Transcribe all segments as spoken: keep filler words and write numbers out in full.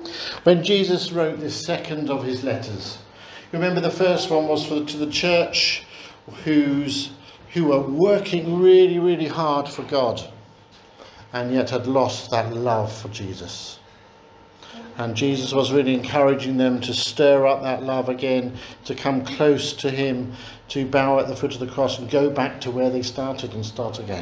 When Jesus wrote this second of his letters, remember the first one was for, to the church who's, who were working really, really hard for God and yet had lost that love for Jesus. And Jesus was really encouraging them to stir up that love again, to come close to him, to bow at the foot of the cross and go back to where they started and start again.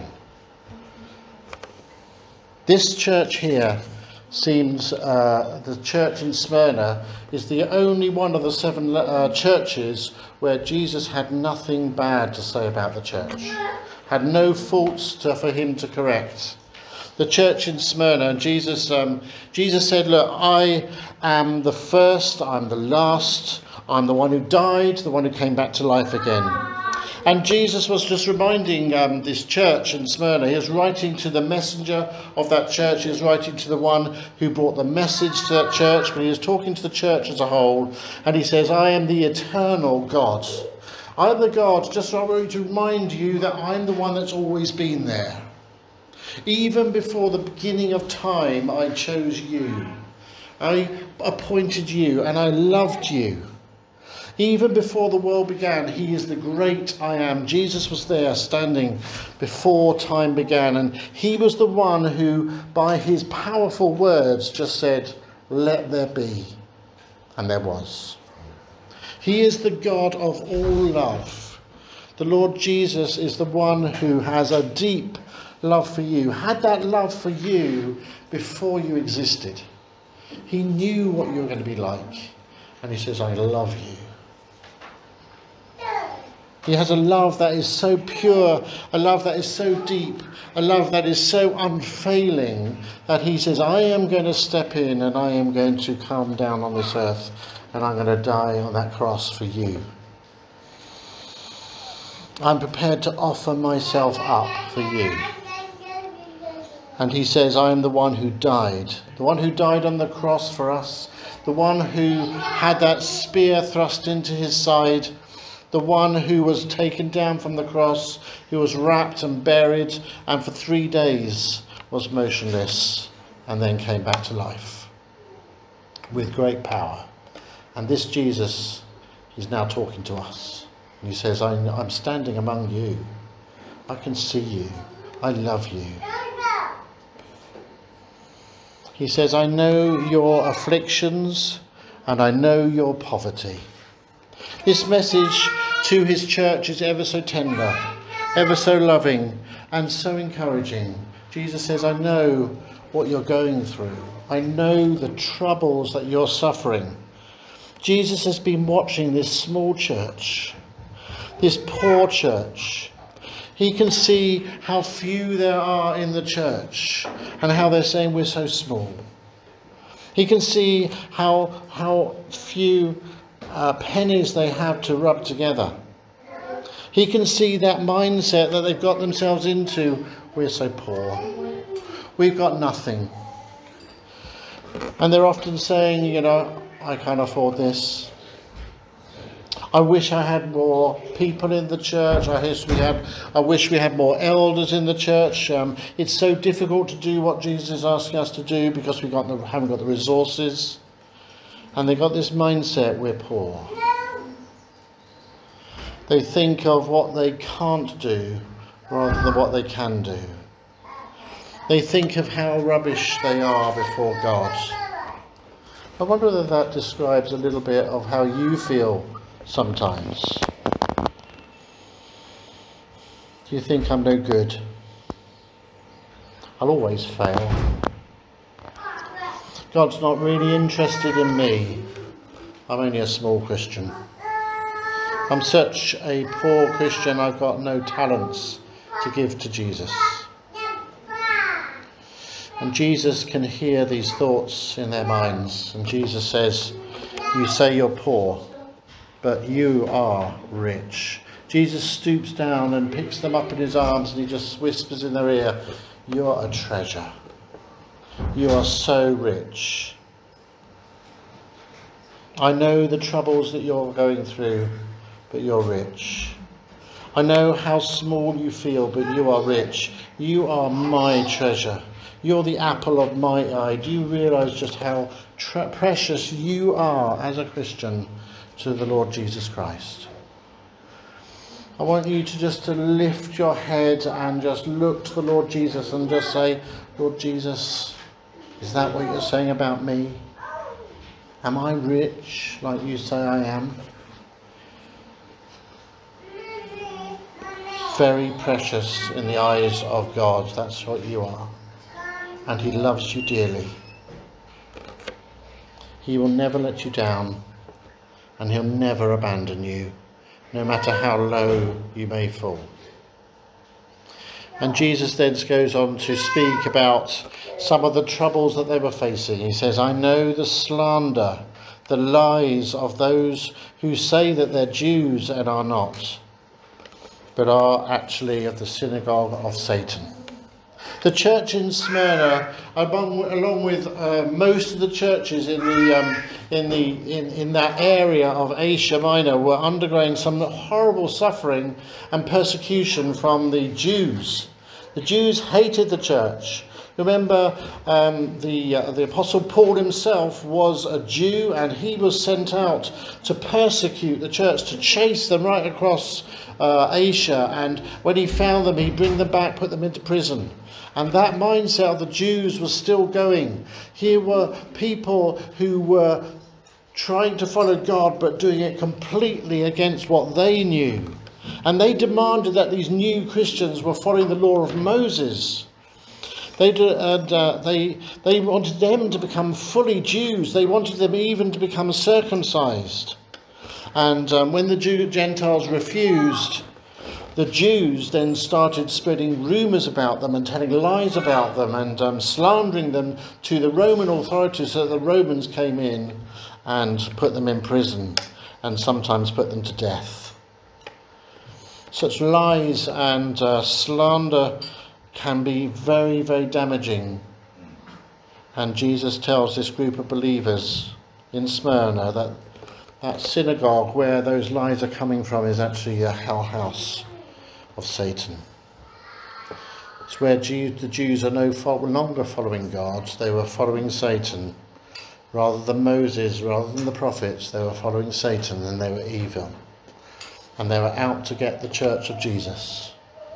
This church here seems, uh, the church in Smyrna is the only one of the seven uh, churches where Jesus had nothing bad to say about the church, had no faults to, for him to correct. The church in Smyrna, Jesus, um, Jesus said, look, I am the first, I'm the last, I'm the one who died, the one who came back to life again. And Jesus was just reminding um, this church in Smyrna, he was writing to the messenger of that church, he was writing to the one who brought the message to that church, but he was talking to the church as a whole, and he says, I am the eternal God. I am the God, just I want to remind you that I'm the one that's always been there. Even before the beginning of time, I chose you. I appointed you and I loved you. Even before the world began, he is the great I am. Jesus was there standing before time began, and he was the one who, by his powerful words, just said, let there be. And there was. He is the God of all love. The Lord Jesus is the one who has a deep love for you, had that love for you before you existed. He knew what you were going to be like, and he says, I love you. He has a love that is so pure, a love that is so deep, a love that is so unfailing, that he says, I am going to step in and I am going to come down on this earth and I'm going to die on that cross for you. I'm prepared to offer myself up for you. And he says, I am the one who died, the one who died on the cross for us, the one who had that spear thrust into his side, the one who was taken down from the cross, who was wrapped and buried, and for three days was motionless, and then came back to life with great power. And this Jesus is now talking to us. And he says, I'm standing among you. I can see you. I love you. He says, I know your afflictions and I know your poverty. This message to his church is ever so tender, ever so loving and so encouraging. Jesus says, I know what you're going through. I know the troubles that you're suffering. Jesus has been watching this small church, this poor church. He can see how few there are in the church and how they're saying we're so small. He can see how, how few uh, pennies they have to rub together. He can see that mindset that they've got themselves into. We're so poor. We've got nothing. And they're often saying, you know, I can't afford this. I wish I had more people in the church. I wish we had, I wish we had more elders in the church. Um, it's so difficult to do what Jesus is asking us to do because we got the, haven't got the resources. And they've got this mindset, we're poor. They think of what they can't do rather than what they can do. They think of how rubbish they are before God. I wonder whether that describes a little bit of how you feel sometimes. Do you think I'm no good? I'll always fail. God's not really interested in me. I'm only a small Christian. I'm such a poor Christian, I've got no talents to give to Jesus. And Jesus can hear these thoughts in their minds. And Jesus says, you say you're poor, but you are rich. Jesus stoops down and picks them up in his arms and he just whispers in their ear, you're a treasure. You are so rich. I know the troubles that you're going through, but you're rich. I know how small you feel, but you are rich. You are my treasure. You're the apple of my eye. Do you realise just how tre- precious you are as a Christian to the Lord Jesus Christ? I want you to just to lift your head and just look to the Lord Jesus and just say, Lord Jesus, is that what you're saying about me? Am I rich like you say I am? Very precious in the eyes of God. That's what you are. And he loves you dearly. He will never let you down, and he'll never abandon you, no matter how low you may fall. And Jesus then goes on to speak about some of the troubles that they were facing. He says, I know the slander, the lies of those who say that they're Jews and are not, but are actually of the synagogue of Satan. The church in Smyrna, along, along with uh, most of the churches in the um, in the in, in that area of Asia Minor, were undergoing some horrible suffering and persecution from the Jews. The Jews hated the church. Remember, um, the uh, the Apostle Paul himself was a Jew, and he was sent out to persecute the church, to chase them right across uh, Asia. And when he found them, he'd bring them back, put them into prison. And that mindset of the Jews was still going. Here were people who were trying to follow God, but doing it completely against what they knew. And they demanded that these new Christians were following the law of Moses. They, and, uh, they, they wanted them to become fully Jews. They wanted them even to become circumcised. And um, when the Jew, Gentiles refused, the Jews then started spreading rumours about them and telling lies about them and um, slandering them to the Roman authorities, so that the Romans came in and put them in prison and sometimes put them to death. Such lies and uh, slander can be very, very damaging. And Jesus tells this group of believers in Smyrna that that synagogue where those lies are coming from is actually a hell house of Satan. It's where Jew, the Jews are no longer following God. They were following Satan. Rather than Moses, rather than the prophets, they were following Satan, and they were evil. And they were out to get the church of Jesus.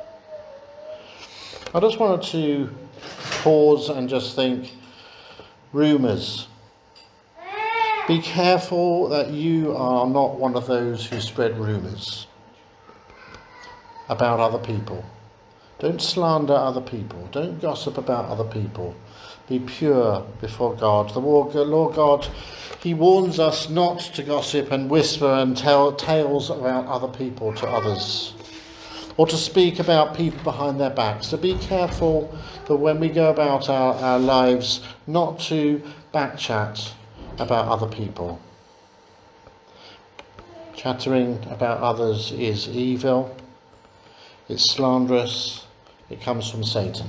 I just wanted to pause and just think, rumours. Be careful that you are not one of those who spread rumours about other people. Don't slander other people. Don't gossip about other people. Be pure before God. The Lord God, he warns us not to gossip and whisper and tell tales about other people to others, or to speak about people behind their backs. So be careful that when we go about our, our lives, not to backchat about other people. Chattering about others is evil. It's slanderous. It comes from Satan.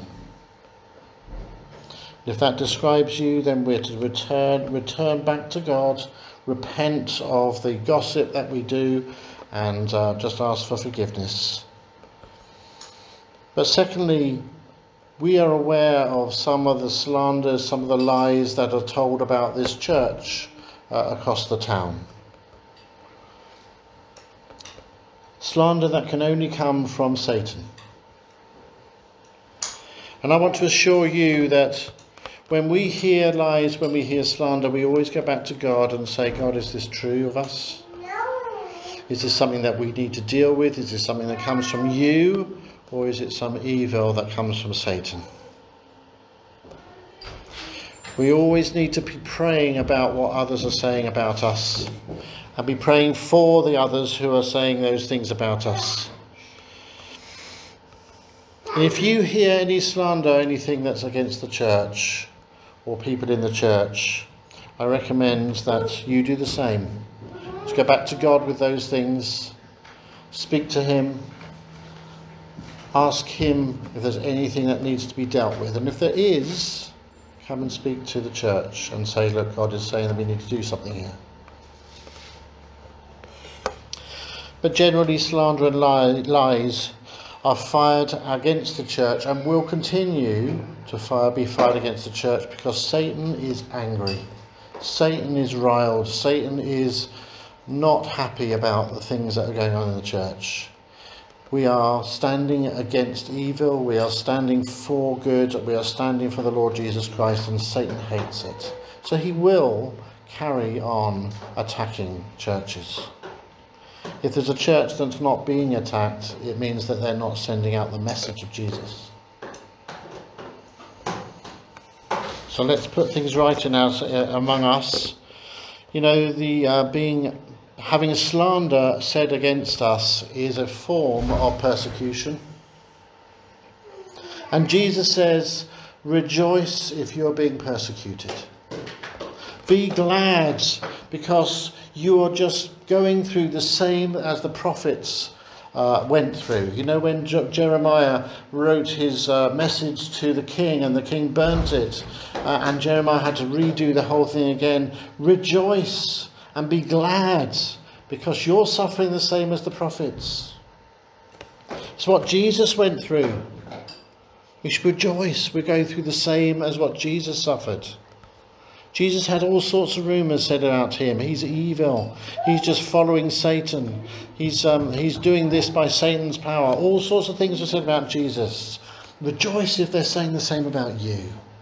If that describes you, then we're to return, return back to God, repent of the gossip that we do, and uh, just ask for forgiveness. But secondly, we are aware of some of the slanders, some of the lies that are told about this church uh, across the town. Slander that can only come from Satan. And I want to assure you that when we hear lies, when we hear slander, we always go back to God and say, God, is this true of us? Is this something that we need to deal with? Is this something that comes from you? Or is it some evil that comes from Satan? We always need to be praying about what others are saying about us, and be praying for the others who are saying those things about us. And if you hear any slander, anything that's against the church or people in the church, I recommend that you do the same. Just go back to God with those things, speak to him, ask him if there's anything that needs to be dealt with, and if there is, come and speak to the church and say, look, God is saying that we need to do something here. But generally, slander and lies are fired against the church and will continue to fire, be fired against the church because Satan is angry. Satan is riled. Satan is not happy about the things that are going on in the church. We are standing against evil. We are standing for good. We are standing for the Lord Jesus Christ, and Satan hates it. So he will carry on attacking churches. If there's a church that's not being attacked, it means that they're not sending out the message of Jesus. So let's put things right in our, uh, among us. You know, the uh, being having slander said against us is a form of persecution. And Jesus says, rejoice if you're being persecuted. Be glad because you are just going through the same as the prophets uh, went through. You know, when Je- Jeremiah wrote his uh, message to the king and the king burnt it, uh, and Jeremiah had to redo the whole thing again. Rejoice and be glad because you're suffering the same as the prophets. It's what Jesus went through. We should rejoice. We're going through the same as what Jesus suffered. Jesus had all sorts of rumours said about him. He's evil. He's just following Satan. He's um, he's doing this by Satan's power. All sorts of things were said about Jesus. Rejoice if they're saying the same about you.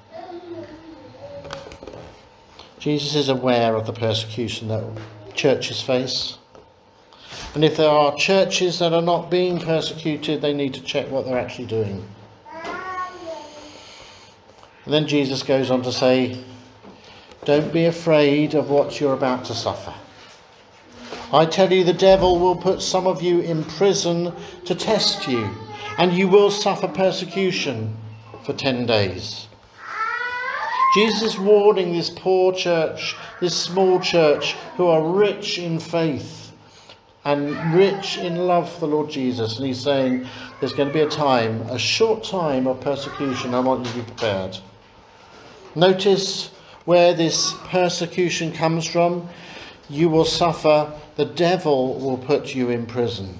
Jesus is aware of the persecution that churches face. And if there are churches that are not being persecuted, they need to check what they're actually doing. And then Jesus goes on to say, don't be afraid of what you're about to suffer. I tell you, the devil will put some of you in prison to test you, and you will suffer persecution for ten days. Jesus is warning this poor church, this small church, who are rich in faith and rich in love for the Lord Jesus. And he's saying there's going to be a time, a short time of persecution. I want you to be prepared. Notice where this persecution comes from. You will suffer. The devil will put you in prison.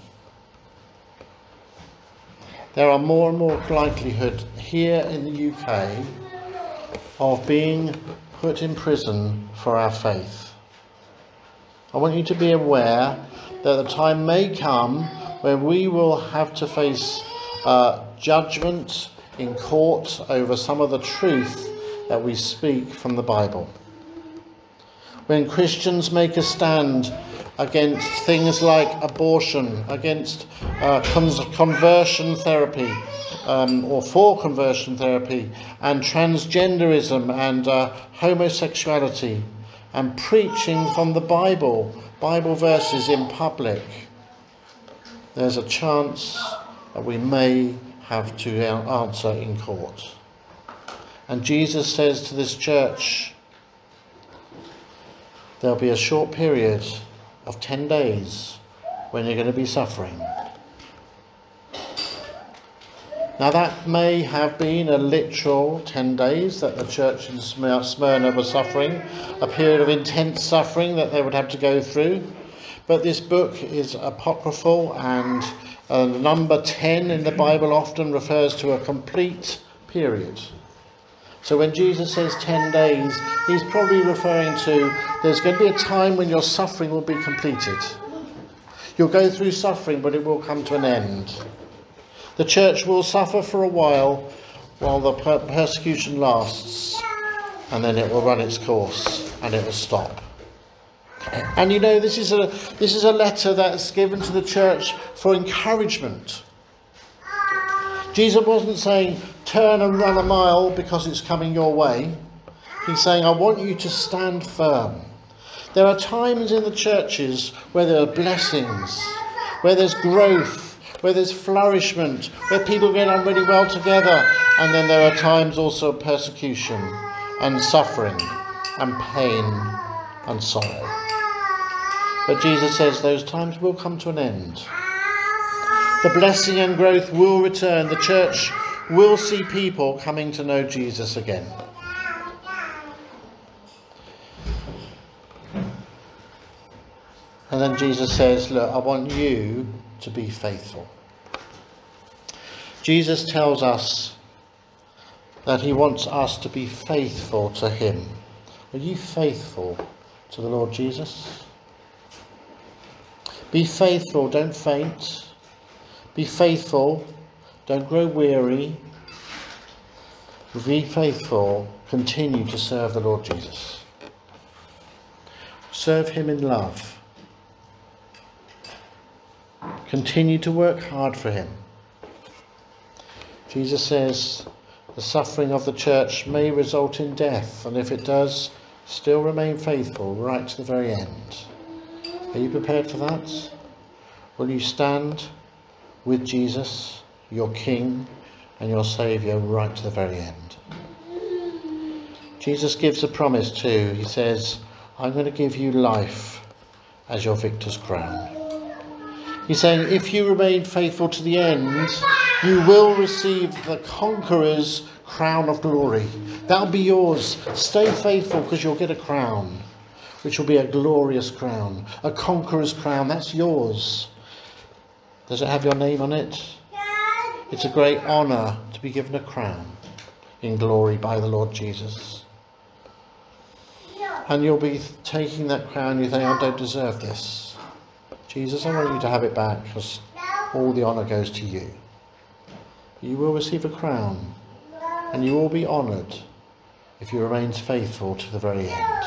There are more and more likelihood here in the U K of being put in prison for our faith. I want you to be aware that the time may come when we will have to face uh, judgment in court over some of the truth that we speak from the Bible. When Christians make a stand against things like abortion, against uh, con- conversion therapy, um, or for conversion therapy, and transgenderism and uh, homosexuality, and preaching from the Bible, Bible verses in public, there's a chance that we may have to answer in court. And Jesus says to this church, there'll be a short period of ten days when you're going to be suffering. Now that may have been a literal ten days that the church in Smyrna was suffering, a period of intense suffering that they would have to go through. But this book is apocryphal, and uh, number ten in the Bible often refers to a complete period. So when Jesus says ten days, he's probably referring to there's going to be a time when your suffering will be completed. You'll go through suffering, but it will come to an end. The church will suffer for a while while the per- persecution lasts, and then it will run its course and it will stop. And you know, this is a this is a letter that's given to the church for encouragement. Jesus wasn't saying, turn and run a mile because it's coming your way. He's saying, I want you to stand firm. There are times in the churches where there are blessings, where there's growth, where there's flourishment, where people get on really well together. And then there are times also of persecution and suffering and pain and sorrow. But Jesus says those times will come to an end. The blessing and growth will return. The church will see people coming to know Jesus again. And then Jesus says, look, I want you to be faithful. Jesus tells us that he wants us to be faithful to him. Are you faithful to the Lord Jesus? Be faithful, don't faint. Be faithful, don't grow weary. Be faithful, continue to serve the Lord Jesus. Serve him in love. Continue to work hard for him. Jesus says the suffering of the church may result in death, and if it does, still remain faithful right to the very end. Are you prepared for that? Will you stand with Jesus, your King and your Saviour, right to the very end? Jesus gives a promise too. He says, I'm going to give you life as your victor's crown. He's saying, if you remain faithful to the end, you will receive the conqueror's crown of glory. That'll be yours. Stay faithful, because you'll get a crown, which will be a glorious crown, a conqueror's crown. That's yours. Does it have your name on it? It's a great honour to be given a crown in glory by the Lord Jesus. And you'll be taking that crown, you think, I don't deserve this. Jesus, I want you to have it back, because all the honour goes to you. You will receive a crown, and you will be honoured if you remain faithful to the very end.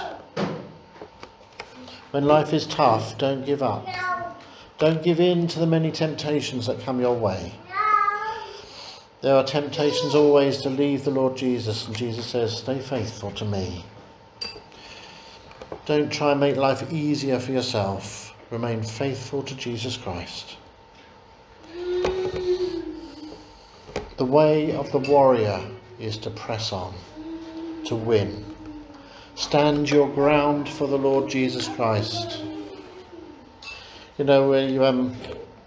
When life is tough, don't give up. Don't give in to the many temptations that come your way. There are temptations always to leave the Lord Jesus, and Jesus says, stay faithful to me. Don't try and make life easier for yourself. Remain faithful to Jesus Christ. The way of the warrior is to press on, to win. Stand your ground for the Lord Jesus Christ. You know, where you, um,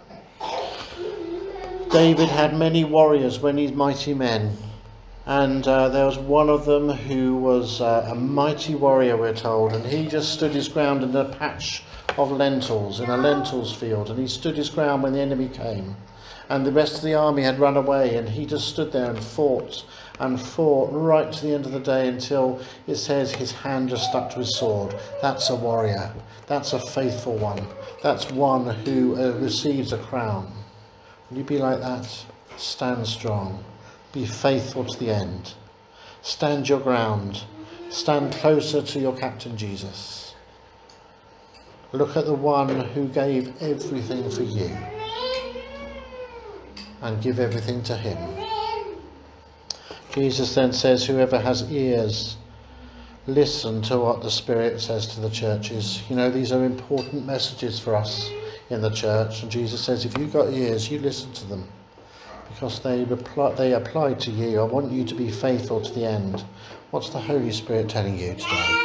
David had many warriors, many mighty men. And uh, there was one of them who was uh, a mighty warrior, we're told. And he just stood his ground in a patch of lentils, in a lentils field. And he stood his ground when the enemy came. And the rest of the army had run away. And he just stood there and fought and fought right to the end of the day, until it says his hand just stuck to his sword. That's a warrior. That's a faithful one. That's one who uh, receives a crown. Will you be like that? Stand strong. Be faithful to the end. Stand your ground. Stand closer to your Captain Jesus. Look at the one who gave everything for you, and give everything to him. Jesus then says, whoever has ears, listen to what the Spirit says to the churches. You know, these are important messages for us in the church. And Jesus says, if you've got ears, you listen to them, because they apply, they apply to you. I want you to be faithful to the end. What's the Holy Spirit telling you today?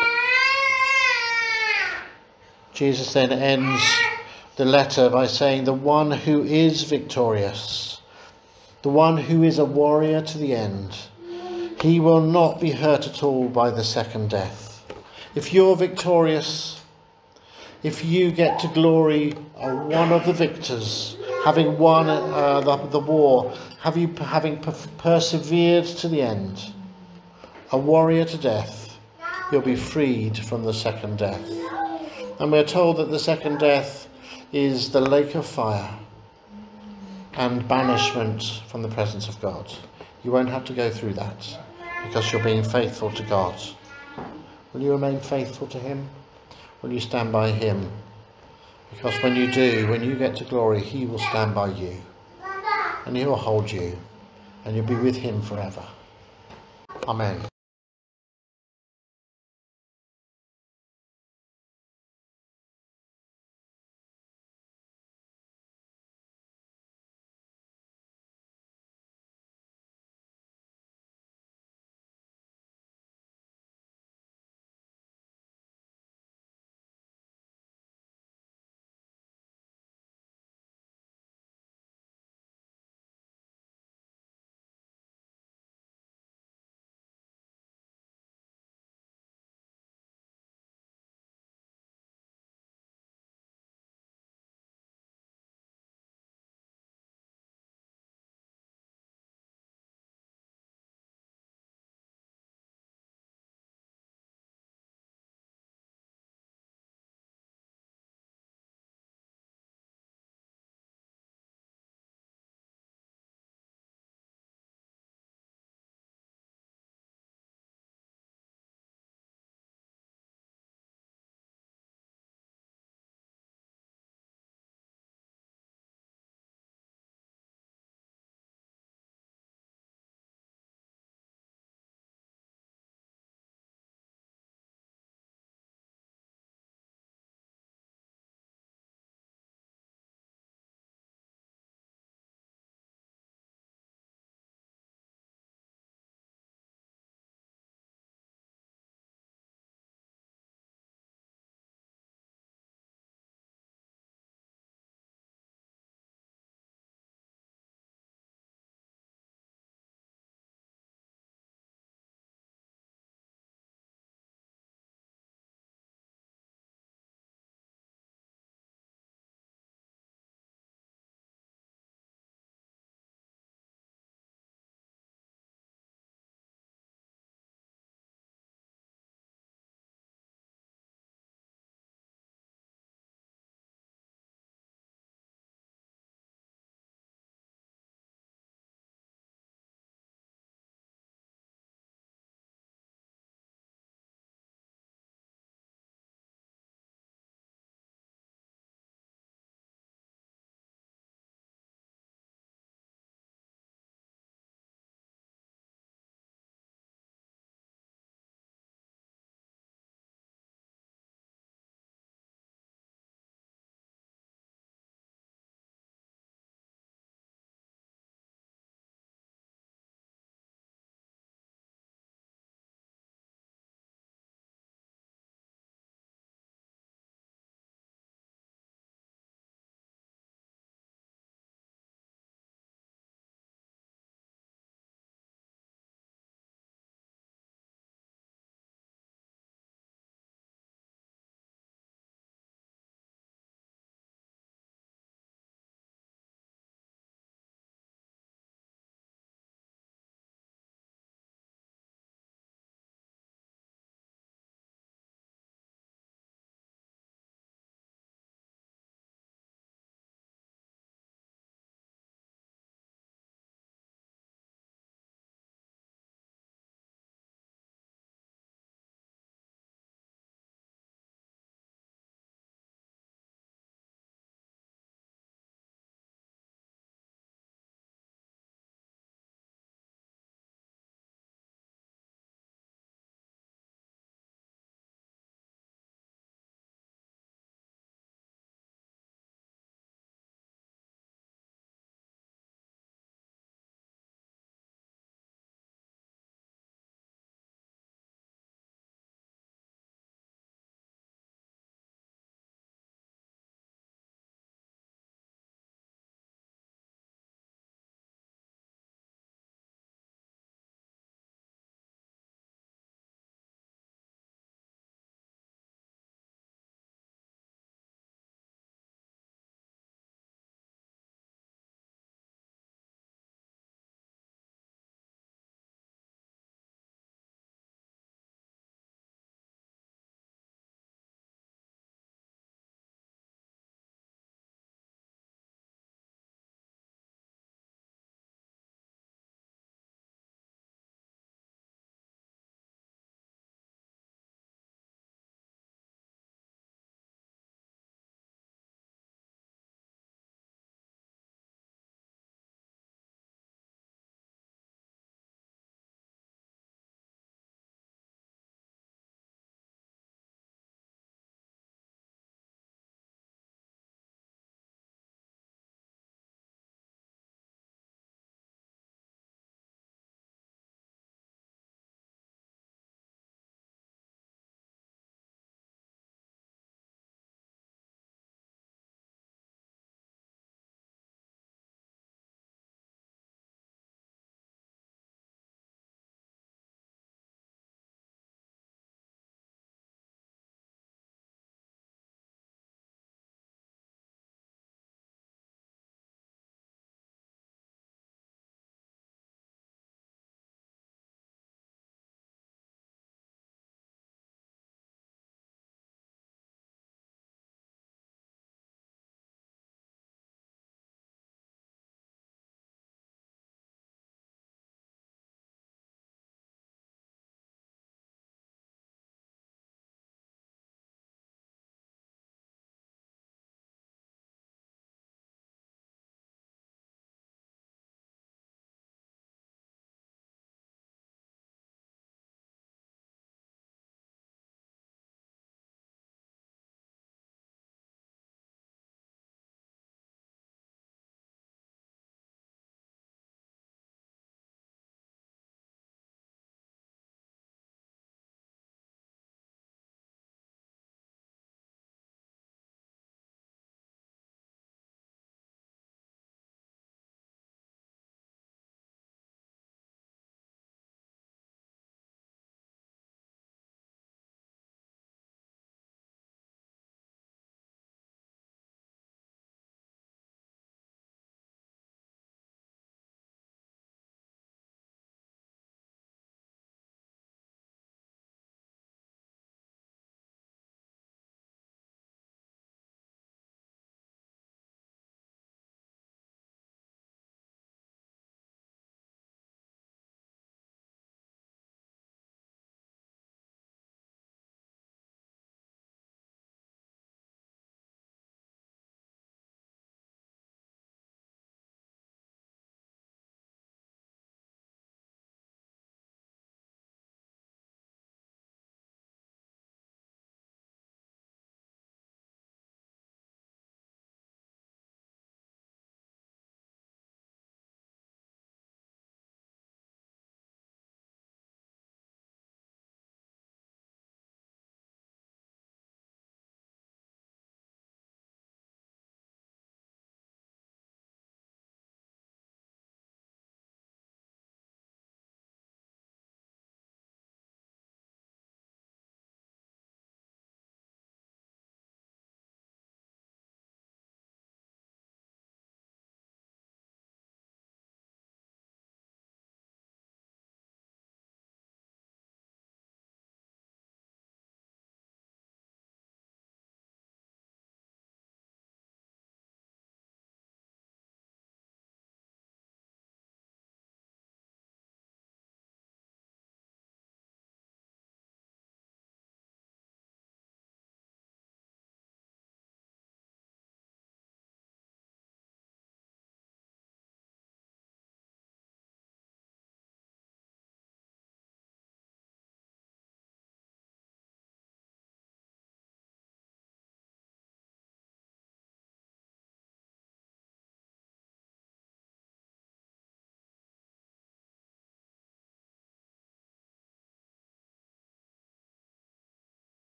Jesus then ends the letter by saying, the one who is victorious, the one who is a warrior to the end, he will not be hurt at all by the second death. If you're victorious, if you get to glory, are one of the victors, having won uh, the, the war, have you, having per- persevered to the end, a warrior to death, you'll be freed from the second death. And we're told that the second death is the lake of fire and banishment from the presence of God. You won't have to go through that, because you're being faithful to God. Will you remain faithful to him? Will you stand by him? Because when you do, when you get to glory, he will stand by you, and he will hold you, and you'll be with him forever. Amen.